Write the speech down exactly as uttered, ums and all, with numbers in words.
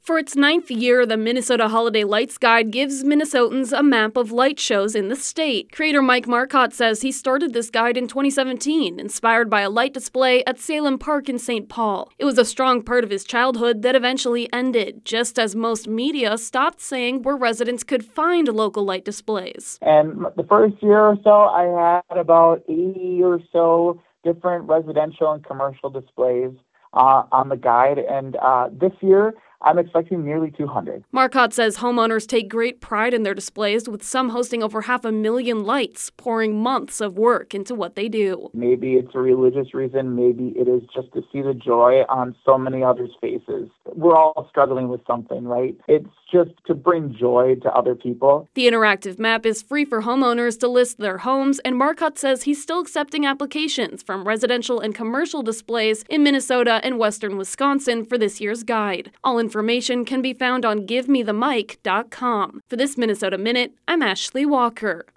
For its ninth year, the Minnesota Holiday Lights Guide gives Minnesotans a map of light shows in the state. Creator Mike Marcotte says he started this guide in twenty seventeen, inspired by a light display at Salem Park in Saint Paul. It was a strong part of his childhood that eventually ended, just as most media stopped saying where residents could find local light displays. And the first year or so, I had about eighty or so different residential and commercial displays uh, on the guide, and uh, this year, I'm expecting nearly two hundred. Marcotte says homeowners take great pride in their displays, with some hosting over half a million lights, pouring months of work into what they do. Maybe it's a religious reason, maybe it is just to see the joy on so many others' faces. We're all struggling with something, right? It's just to bring joy to other people. The interactive map is free for homeowners to list their homes, and Marcotte says he's still accepting applications from residential and commercial displays in Minnesota and western Wisconsin for this year's guide. All information can be found on give me the mic dot com. For this Minnesota Minute, I'm Ashley Walker.